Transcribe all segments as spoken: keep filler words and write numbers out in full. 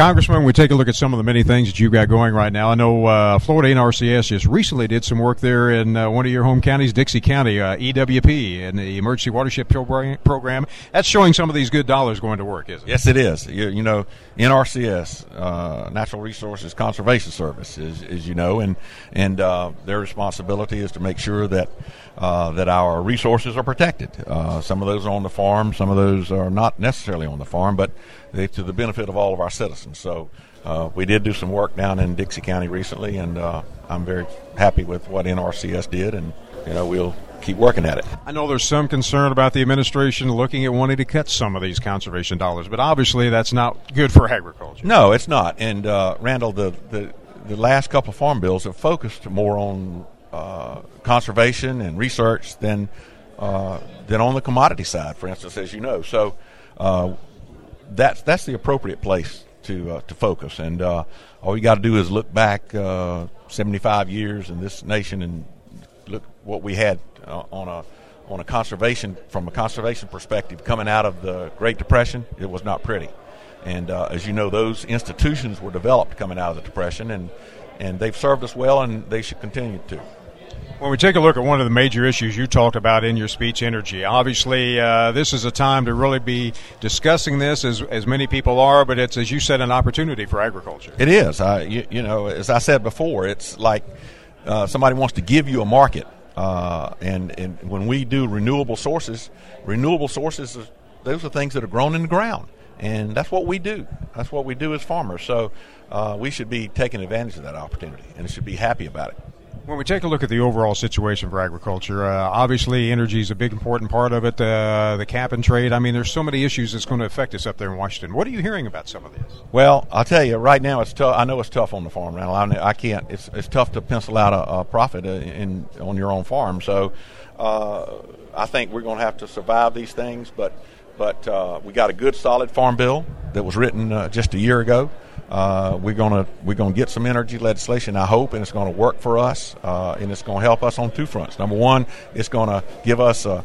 Congressman, we take a look at some of the many things that you've got going right now. I know uh, Florida N R C S just recently did some work there in uh, one of your home counties, Dixie County, uh, E W P, and the Emergency Watershed Program. That's showing some of these good dollars going to work, isn't it? Yes, it is. You, you know, N R C S, uh, Natural Resources Conservation Service, as, as you know, and and uh, their responsibility is to make sure that uh, that our resources are protected. Uh, some of those are on the farm, some of those are not necessarily on the farm, but they to the benefit of all of our citizens. So uh, we did do some work down in Dixie County recently, and uh, I'm very happy with what N R C S did, and you know we'll keep working at it. I know there's some concern about the administration looking at wanting to cut some of these conservation dollars, but obviously that's not good for agriculture. No, it's not. And uh, Randall, the, the the last couple of farm bills have focused more on uh, conservation and research than uh, than on the commodity side, for instance, as you know. So uh, that's that's the appropriate place to uh, to focus. And uh, all you got to do is look back uh, seventy-five years in this nation and look what we had uh, on a on a conservation from a conservation perspective coming out of the Great Depression. It was not pretty. And uh, as you know, those institutions were developed coming out of the Depression, and, and they've served us well, and they should continue to. When we take a look at one of the major issues you talked about in your speech, energy, obviously uh, this is a time to really be discussing this, as, as many people are, but it's, as you said, an opportunity for agriculture. It is. I, you, you know, as I said before, it's like uh, somebody wants to give you a market, uh, and, and when we do renewable sources, renewable sources, those are things that are grown in the ground. And that's what we do. That's what we do as farmers. So uh, we should be taking advantage of that opportunity and should be happy about it. When we take a look at the overall situation for agriculture, uh, obviously energy is a big important part of it, uh, the cap and trade. I mean, there's so many issues that's going to affect us up there in Washington. What are you hearing about some of this? Well, I'll tell you, right now it's tough. I know it's tough on the farm now. I, I can't. It's it's tough to pencil out a, a profit in on your own farm. So uh, I think we're going to have to survive these things, but But uh, we got a good, solid farm bill that was written uh, just a year ago. Uh, we're gonna we're gonna get some energy legislation, I hope, and it's going to work for us, uh, and it's going to help us on two fronts. Number one, it's going to give us a,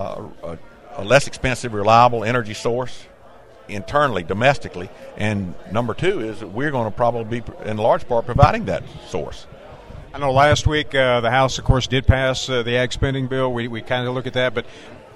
a, a less expensive, reliable energy source internally, domestically, and number two is that we're going to probably be, in large part, providing that source. I know last week uh, the House, of course, did pass uh, the ag spending bill. We we kind of look at that, but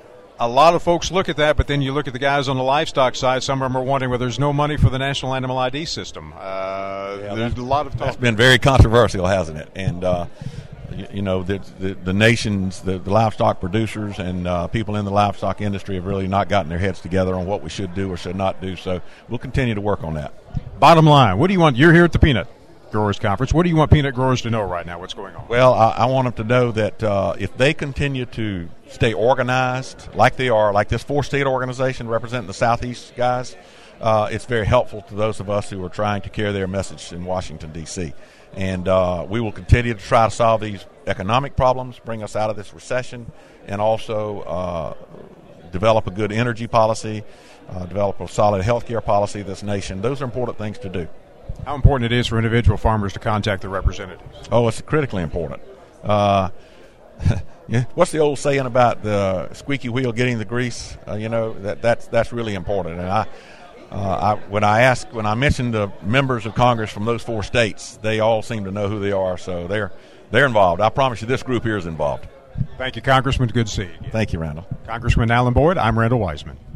a lot of folks look at that, but then you look at the guys on the livestock side. Some of them are wondering, well, there's no money for the National Animal I D system. Uh, yeah, there's a lot of talk. That's been very controversial, hasn't it? And, uh, you, you know, the, the, the nations, the, the livestock producers and uh, people in the livestock industry have really not gotten their heads together on what we should do or should not do. So we'll continue to work on that. Bottom line, what do you want? You're here at the Peanut Growers Conference. What do you want peanut growers to know right now? What's going on? Well, I, I want them to know that uh, if they continue to stay organized like they are, like this four-state organization representing the Southeast guys, uh, it's very helpful to those of us who are trying to carry their message in Washington, D C And uh, we will continue to try to solve these economic problems, bring us out of this recession, and also uh, develop a good energy policy, uh, develop a solid health care policy of this nation. Those are important things to do. How important it is for individual farmers to contact their representatives? Oh, it's critically important. Uh, yeah, what's the old saying about the squeaky wheel getting the grease? Uh, you know that that's that's really important. And I, uh, I when I ask when I mention the members of Congress from those four states, they all seem to know who they are, so they're they're involved. I promise you, this group here is involved. Thank you, Congressman. Good to see you. Thank you, Randall. Congressman Alan Boyd. I'm Randall Wiseman.